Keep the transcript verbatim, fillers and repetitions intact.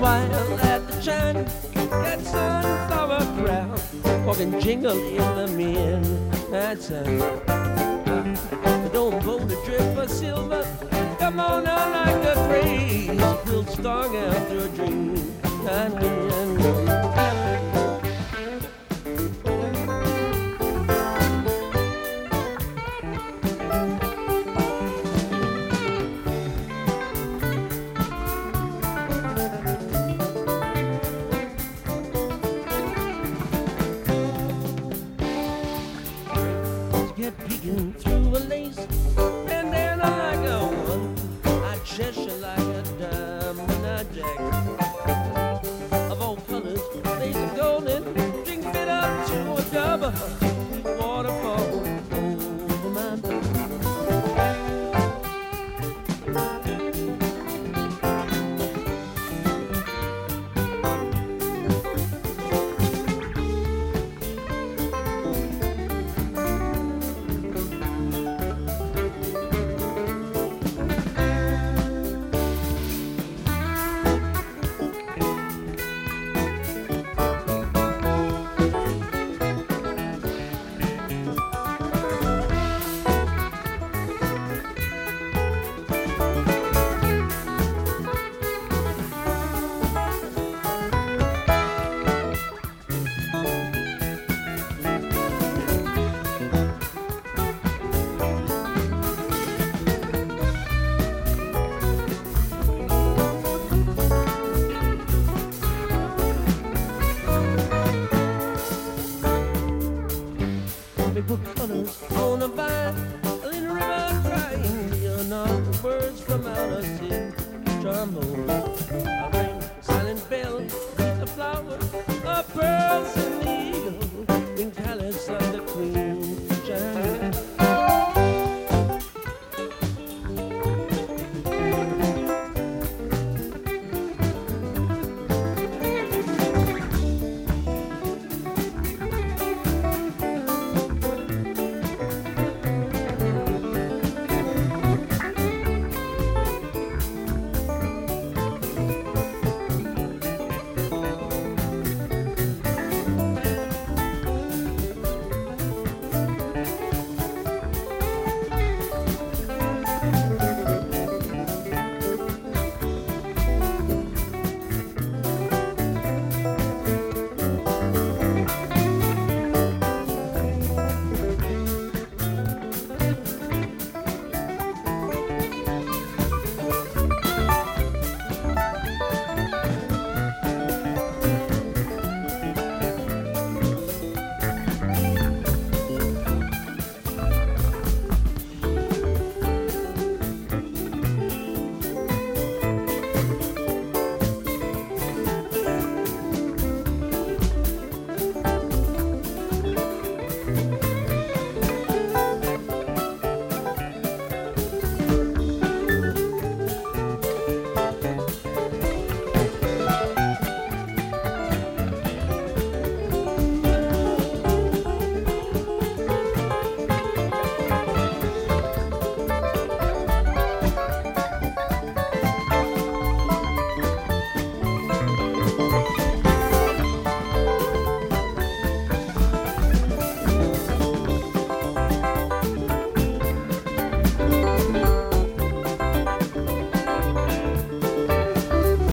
while at the chime, that sunflower crowd walking jingle in the midnight sun. Don't vote a drip for silver. Come on now like a crazy quilt stung after a dream. And get peeking through a lace, and then I like a one. I Cheshire like a diamond, I jack of all colors, blazing golden. Drink it up to a double, waterfall over my door. Put colors on a vine, a little river crying, you're not words from out of sea trombone.